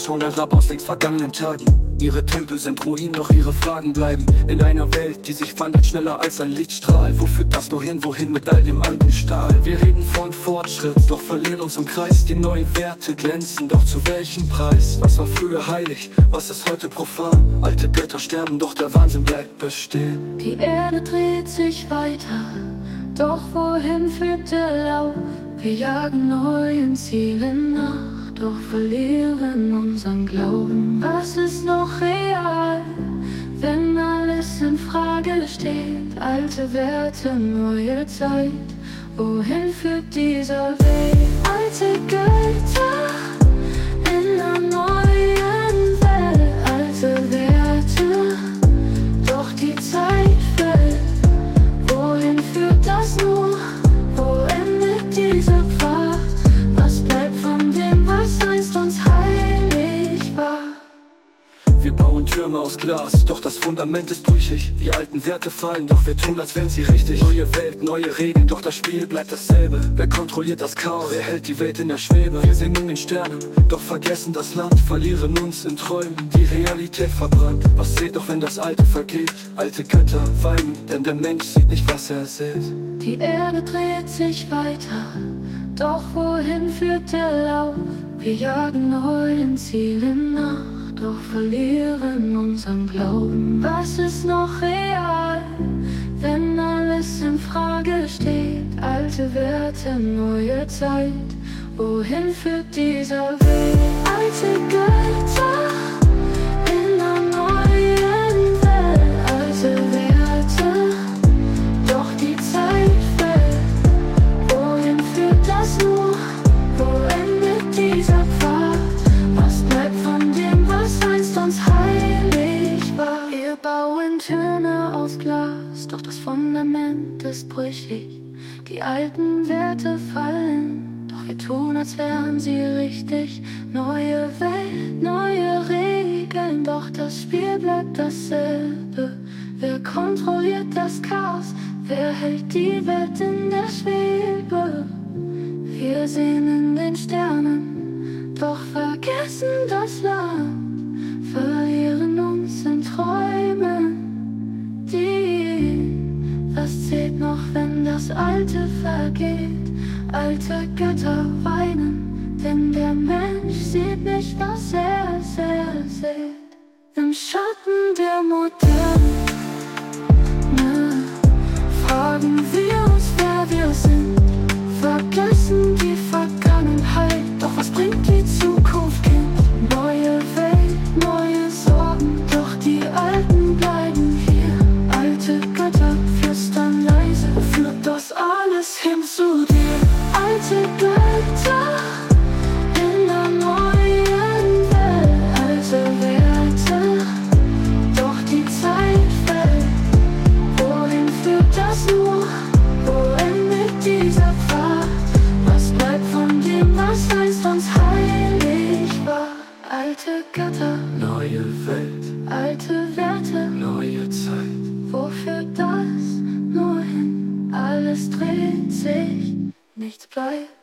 schon herab aus längst vergangenen Tagen. Ihre Tempel sind Ruinen, doch ihre Fragen bleiben. In einer Welt, die sich wandelt schneller als ein Lichtstrahl. Wo führt das nur hin, wohin mit all dem alten Stahl? Wir reden von Fortschritt, doch verlieren uns im Kreis. Die neuen Werte glänzen, doch zu welchem Preis? Was war früher heilig, was ist heute profan? Alte Götter sterben, doch der Wahnsinn bleibt bestehen. Die Erde dreht sich weiter, doch wohin führt der Lauf? Wir jagen neuen Zielen nach, doch verlieren unseren Glauben. Was ist noch real, wenn alles in Frage steht? Alte Werte, neue Zeit, wohin führt dieser Weg? Alte Götter in einer neuen Welt. Alte Werte, doch die Zeit fällt. Wohin führt das nur? Wo endet dieser Pfad? Was bleibt von dem, was einst uns heilig war? Wir bauen Türme aus Glas, doch das Fundament ist brüchig. Die alten Werte fallen, doch wir tun, als wären sie richtig. Neue Welt, neue Regeln, doch das Spiel bleibt dasselbe. Wer kontrolliert das Chaos? Wer hält die Welt in der Schwebe? Wir singen den Sternen, doch vergessen das Land. Verlieren uns in Träumen, die Realität verbrannt. Was zählt doch, wenn das Alte vergeht? Alte Götter weinen, denn der Mensch sieht nicht, was er sieht. Die Erde dreht sich weiter, doch wohin führt der Lauf? Wir jagen neuen Zielen nach, doch verlieren unseren Glauben. Was ist noch real, wenn alles in Frage steht? Alte Werte, neue Zeit, wohin führt dieser Weg? Alte Götter in einer neuen Welt. Alte Werte, doch die Zeit fällt. Wohin führt das nur? Wo endet dieser Pfad? Was bleibt von dem, was einst uns heilig war? Wir bauen Türme aus Glas, doch das Fundament ist brüchig. Die alten Werte fallen, doch wir tun, als wären sie richtig. Neue Welt, neue Regeln, doch das Spiel bleibt dasselbe. Wer kontrolliert das Chaos? Wer hält die Welt in der Schwebe? Wir sehen in den Sternen, doch vergessen das Land. Verlieren uns in Träumen, was zählt noch, wenn das Alte vergeht? Alte Götter weinen, denn der Mensch sieht nicht, was er sieht. Im Schatten der Moderne fragen wir uns, wer wir sind. Vergessen die Vergangenheit, doch was bringt die Zukunft, Kind? Neue Welt, neue Sorgen, doch die Alten bleiben hier. Alte Götter flüstern leise, führt das alles hin zu dir. Alte Götter in einer neuen Welt. Alte Werte, doch die Zeit fällt. Wohin führt das nur? Wo endet dieser Pfad? Was bleibt von dem, was einst uns heilig war? Alte Götter, Neue Welt, alte Werte, neue Zeit. wo führt das nur hin? Alles dreht sich, nichts bleibt.